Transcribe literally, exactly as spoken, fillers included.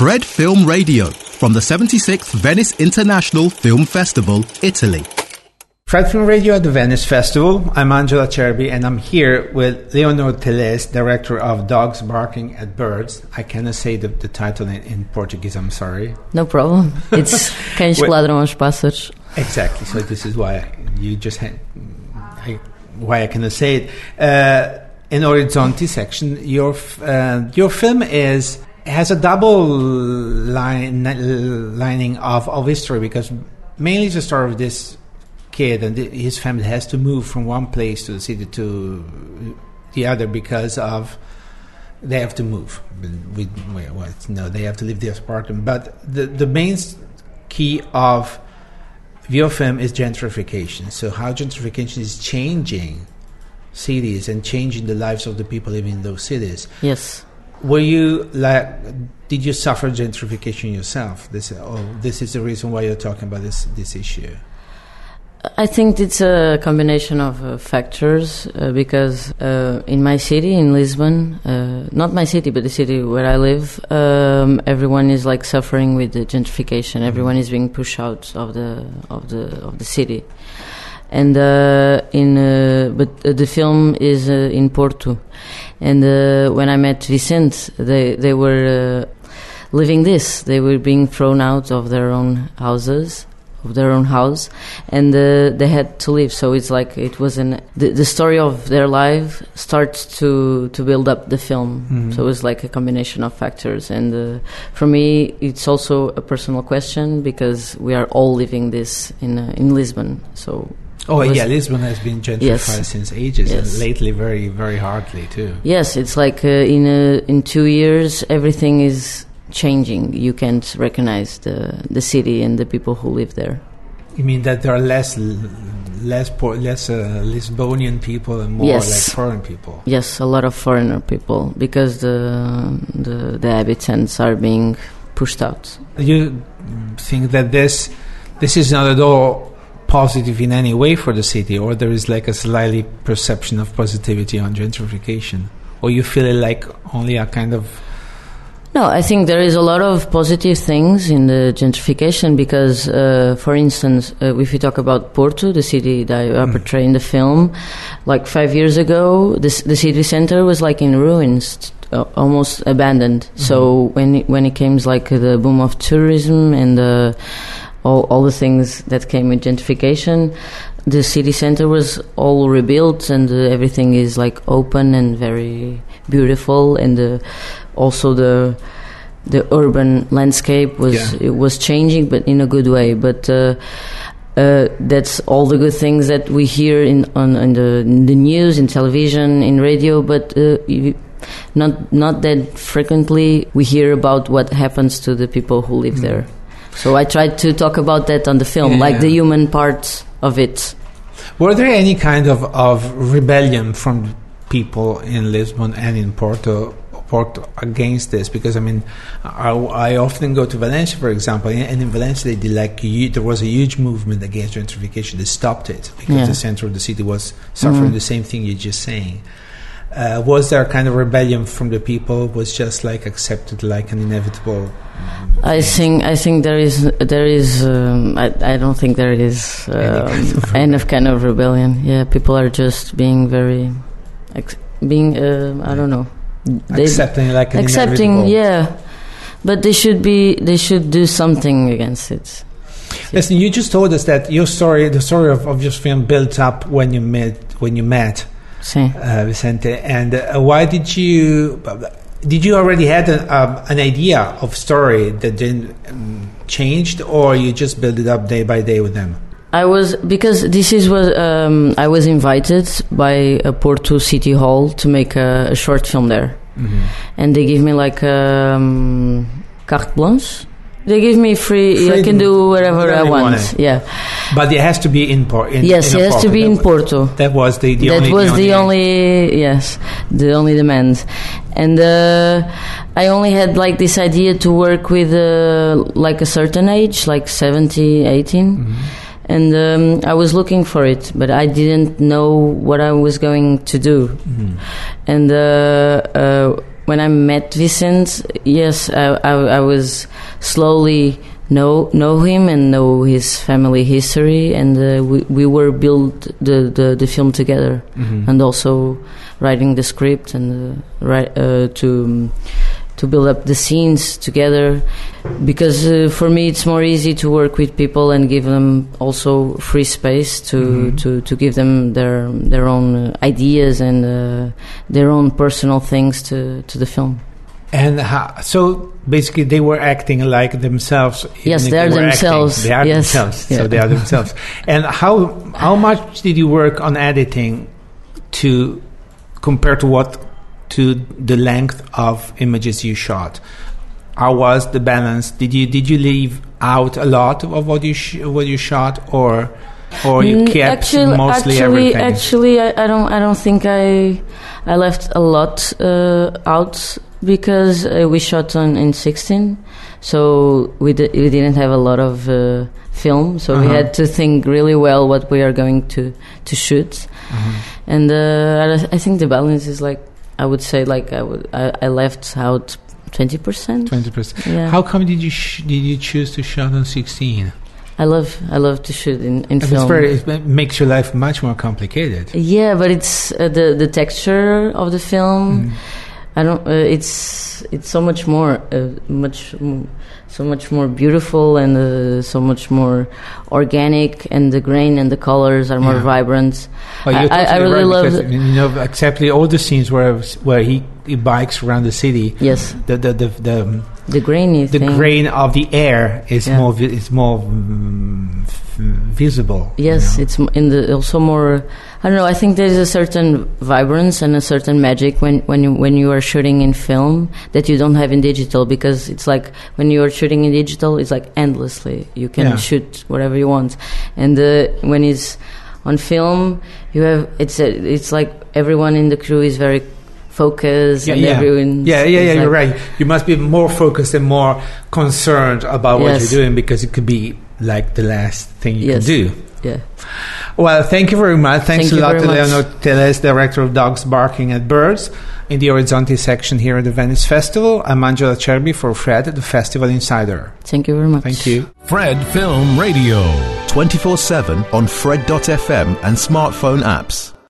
Fred Film Radio from the seventy-sixth Venice International Film Festival, Italy. Fred Film Radio at the Venice Festival. I'm Angela Cerbi, and I'm here with Leonor Teles, director of Dogs Barking at Birds. I cannot say the, the title in, in Portuguese, I'm sorry. No problem. It's Cães que Ladram aos Pássaros. Exactly, so this is why you just had, I, why I cannot say it. Uh, in Orizzonti section, your uh, your film is has a double line, lining of, of history, because mainly it's the story of this kid and his family has to move from one place to the city to the other because of they have to move. We, well, no, they have to leave their apartment. But the the main key of your film is gentrification. So how gentrification is changing cities and changing the lives of the people living in those cities. Yes. Were you like? Did you suffer gentrification yourself? This, oh, this is the reason why you're talking about this this issue. I think it's a combination of uh, factors uh, because uh, in my city, in Lisbon, uh, not my city, but the city where I live, um, everyone is like suffering with the gentrification. Everyone is being pushed out of the of the of the city, and uh, in uh, but uh, the film is uh, in Porto, and uh, when I met Vicente, they they were uh, living this. They were being thrown out of their own houses. Of their own house, and uh, they had to leave. So it's like it was an the, the story of their life starts to to build up the film. Mm-hmm. So it's like a combination of factors, and uh, for me, it's also a personal question because we are all living this in uh, in Lisbon. So. Oh yeah, Lisbon has been gentrified yes. since ages, yes. and lately very very hardly too. Yes, it's like uh, in uh, in two years everything is changing. You can't recognize the the city and the people who live there. You mean that there are less less less uh, Lisbonian people and more yes. like foreign people? Yes, a lot of foreigner people because the the, the habitants are being pushed out. You think that this this is not at all positive in any way for the city, or there is like a slightly perception of positivity on gentrification, or you feel it like only a kind of. No, I think there is a lot of positive things in the gentrification because, uh, for instance, uh, if you talk about Porto, the city that I mm. portray in the film, like five years ago, this, the city center was like in ruins, uh, almost abandoned. Mm-hmm. So when it, when it came like the boom of tourism and uh, all all the things that came with gentrification, the city center was all rebuilt and uh, everything is like open and very beautiful, and uh, also the the urban landscape was yeah. it was changing, but in a good way. But uh, uh, that's all the good things that we hear in on, on the, in the news, in television, in radio. But uh, you, not not that frequently we hear about what happens to the people who live mm. there. So I tried to talk about that on the film, yeah. like the human part of it. Were there any kind of, of rebellion from people in Lisbon and in Porto, Porto against this? Because I mean, I, I often go to Valencia, for example, and in Valencia they did like there was a huge movement against gentrification. They stopped it because yeah. the center of the city was suffering mm-hmm. the same thing you're just saying. Uh, was there a kind of rebellion from the people? Was just like accepted like an inevitable? I think I think there is there is um, I I don't think there is um, any, kind of any kind of rebellion. Yeah, people are just being very ex- being uh, I don't know they, accepting like an accepting inevitable. Yeah, but they should be they should do something against it. Listen, you just told us that your story, the story of, of your film, built up when you met when you met sí. uh, Vicente, and uh, why did you? Did you already had a, um, an idea of story that then um, changed, or you just built it up day by day with them? I was because this is what um, I was invited by a Porto City Hall to make a, a short film there, mm-hmm. and they give me like um, carte blanche. They give me free. Freedom. I can do whatever I want. want yeah, but it has to be in Porto. Yes, in it has Porto. to be that in was, Porto. That was the, the that only. That was the only, the only yes, the only demand, and uh, I only had like this idea to work with uh, like a certain age, like seventy, eighteen. Mm-hmm. And um, I was looking for it, but I didn't know what I was going to do. Mm-hmm. And uh, uh, when I met Vicente, yes, I, I, I was slowly know know him and know his family history, and uh, we we were build the, the, the film together, mm-hmm. and also writing the script and uh, write, uh, to to build up the scenes together, because uh, for me it's more easy to work with people and give them also free space to mm-hmm. to, to give them their their own uh, ideas and uh, their own personal things to, to the film. And how, so basically they were acting like themselves. Yes, they are they themselves. Acting. They are yes. themselves. Yeah. So they are themselves. And how how much did you work on editing to compare to what to the length of images you shot? How was the balance? Did you did you leave out a lot of what you sh- what you shot, or or you kept actually, mostly actually, everything? Actually, I, I don't I don't think I I left a lot uh, out. Because uh, we shot on in sixteen, so we di- we didn't have a lot of uh, film, so uh-huh. we had to think really well what we are going to to shoot, uh-huh. and uh, I, I think the balance is like I would say like I would I, I left out twenty percent. Twenty percent. Yeah. How come did you sh- did you choose to shoot on sixteen? I love I love to shoot in, in film. It's very, it makes your life much more complicated. Yeah, but it's uh, the the texture of the film. Mm. I don't. Uh, it's it's so much more, uh, much, m- so much more beautiful and uh, so much more organic, and the grain and the colors are more yeah. vibrant. Oh, you're I, totally I really right, love. Because, you know, exactly all the scenes where where he, he bikes around the city. Yes. The the the the, the grainy the thing. grain of the air is yeah. more vi- is more um, f- visible. Yes, you know? it's m- in the also more. I don't know. I think there's a certain vibrance and a certain magic when when you when you are shooting in film that you don't have in digital, because it's like when you are shooting in digital, it's like endlessly. You can yeah. shoot whatever you want, and uh, when it's on film, you have it's a, it's like everyone in the crew is very focused, yeah, and yeah. everyone. Yeah, yeah, yeah. like, you're right. You must be more focused and more concerned about yes. what you're doing, because it could be like the last thing you yes. can do. Yeah. Well, thank you very much. Thanks Thank a lot to much. Leonor Teles, director of Dogs Barking at Birds, in the Orizzonti section here at the Venice Festival. I'm Angela Cerbi for Fred, the Festival Insider. Thank you very much. Thank you. Fred Film Radio. twenty-four seven on Fred dot f m and smartphone apps.